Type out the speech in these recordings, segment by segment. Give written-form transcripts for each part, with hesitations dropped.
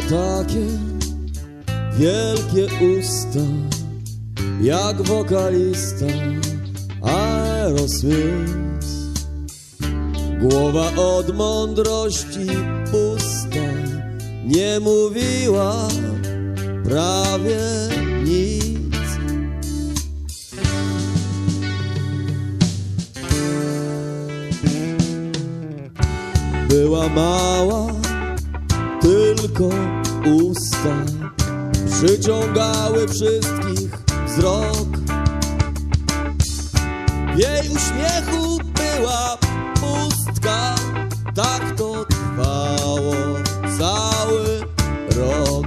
takie wielkie usta, jak wokalista Aerosmith. Głowa od mądrości pusta, nie mówiła prawie nic. Była mała, tylko usta przyciągały wszystkich wzrok. W jej uśmiechu była pustka, tak to trwało cały rok.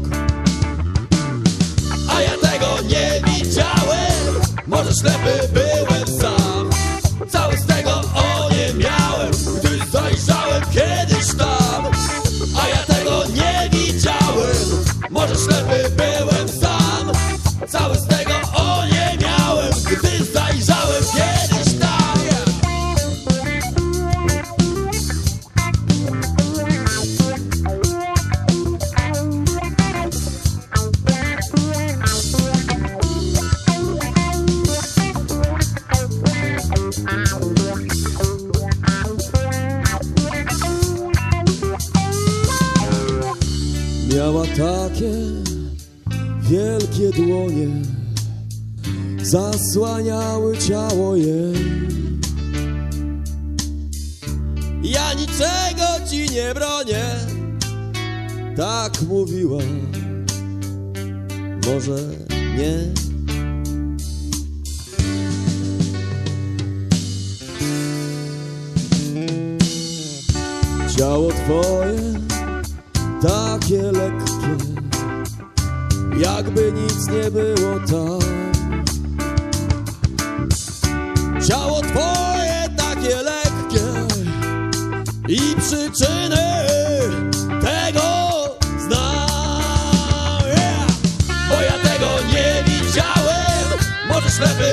A ja tego nie widziałem, może ślepy byłem sam. Cały z tego oniemiałem, gdy zajrzałem kiedyś tam. A ja tego nie widziałem, może ślepy byłem sam. Cały z tego oniemiałem, gdy zajrzałem kiedyś tam. Miała takie wielkie dłonie, zasłaniały ciało jej. Ja niczego ci nie bronię, tak mówiła, może nie. Ciało twoje takie lekkie, jakby nic nie było tam. Ciało twoje takie lekkie i przyczyny tego znam. Bo ja tego nie widziałem, może ślepy